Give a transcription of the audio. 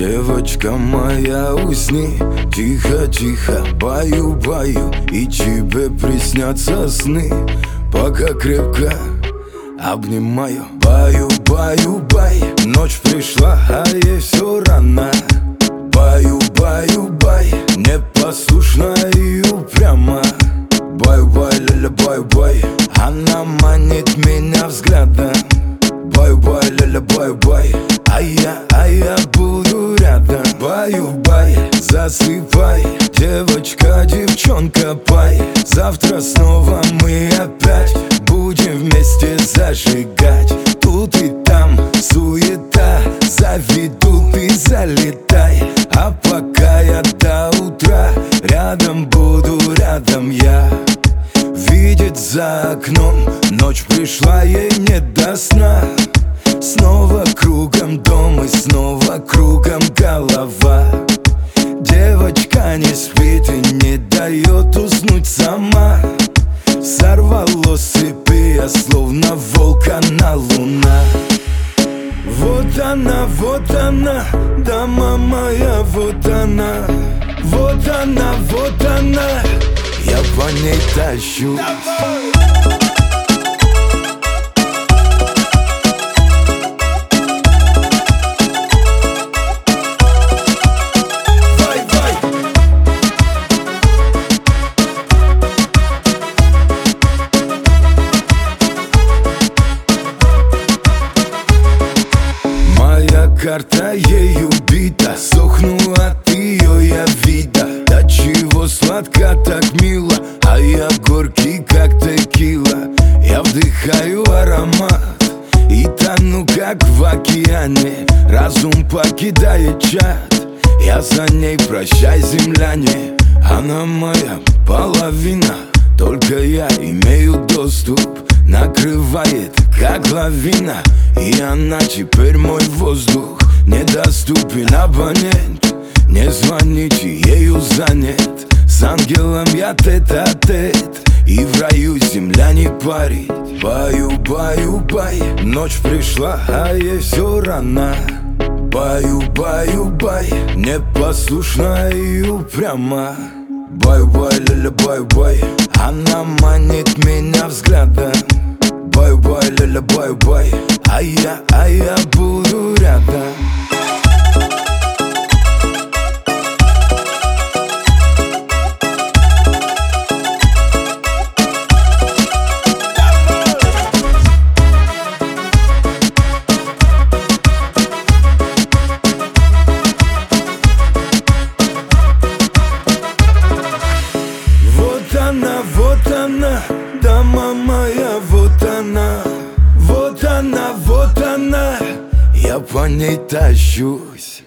Девочка моя, усни, тихо-тихо, баю-баю, и тебе приснятся сны, пока крепко обнимаю. Баю-баю-бай, ночь пришла, а ей все рано. Баю-баю-бай, непослушная и упряма. Баю-бай, ля-ля, баю-бай, она манит меня взглядом. Баю-бай, ля-ля, баю-бай, а я буду рядом. Баю-бай, засыпай, девочка, девчонка, пай. Завтра снова мы опять будем вместе зажигать. Тут и там суета, заведу, ты залетай. А пока я до утра рядом буду, рядом я. Видит за окном, ночь пришла, ей не до сна. Снова кругом дом и снова кругом голова. Девочка не спит и не дает уснуть сама. Сорвало с цепи, я словно волк-она луна. Вот она, дама моя, вот она. Вот она, я по ней тащусь. Карта ей убита, сохну от ее я вида. Да чего сладко, так мило, а я горький, как текила. Я вдыхаю аромат и тону, как в океане. Разум покидает чат, я за ней, прощай, земляне. Она моя половина, только я имею доступ. Накрывает, как лавина, и она теперь мой воздух. Недоступен абонент, не звоните, ею занят. С ангелом я тет-а-тет, и в раю земля не парит. Баю-баю-бай, ночь пришла, а ей все рано. Баю-баю-бай, непослушная и упряма. Баю-бай, ля-ля, баю-бай, она манит меня взглядом. Баю-бай, ля-ля, баю-бай, а я буду рядом. Вот она, дама моя, вот она. Вот она, я по ней тащусь.